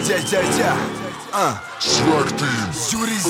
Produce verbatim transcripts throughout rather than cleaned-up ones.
Dja, dja, dja. Uh. Swag team. Juris.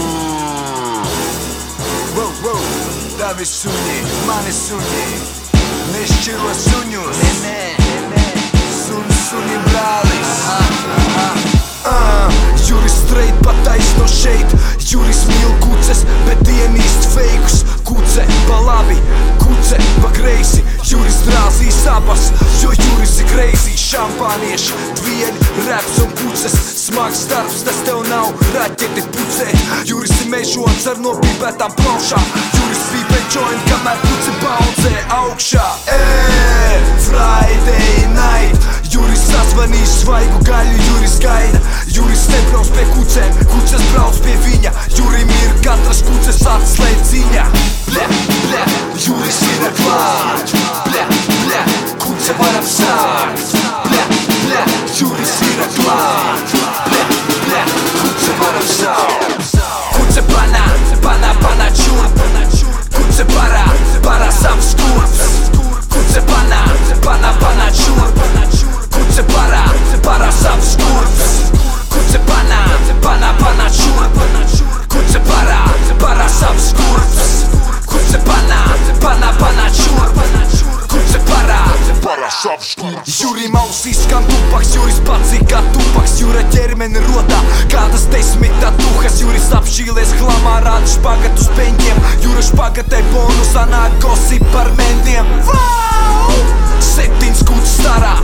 Wow, wow. Davi sunji, mani sunji. Ne shqirua sunjus. Ne, ne, ne. Sun, sunji bralis. Uh. Juris straight, pa ta isto shade. Juris mil kuces, bet jemi ist fejkus. Kuce, pa labi, kuce, pa crazy. Juris drāzī sabas, jo Juris ir crazy. Šampānieši, dvieļi, raps un kuces. Smags darbs, tas tev nav raķeti pucēt. Juris ir mežons ar nopīpētām plaušām. Juris vīpē joint, kamēr puci baudzē augšā. Ē, Friday night. Juris sazvanīs svaigu gaļu, Juris gaida. Juris nebrauc pie kucēm, kuces brauc pie viņa. Jurim ir katras kuces atslēdziņa. Ble, ble, Juris ir klāt. Ble, ble, kuce var apsākt. Ble, ble, Juris ir klāt. Ble, ble, kuce var apsākt. Kuce pana, pana, pana čurp. Kuce para, para sam skurps. Kuce pana, pana, pana čurp. Kuce para, para sam skurps. Kuce pana, pana, pana čurp. Kuce para, para sam skurps. Kuce pana, pana, pana čurp. Kuce para, para sam skurps. Jurim ausīs skan tupaks, Juris pacī kā tupaks. Jura ķermeni rotā kādas desmit tatuhas. Juris apšķīlies hlamā, rāda špagat uz peņķiem. Jura špagatē bonusā nāk gossip par mentiem. Wow! Septiņas kutas starā,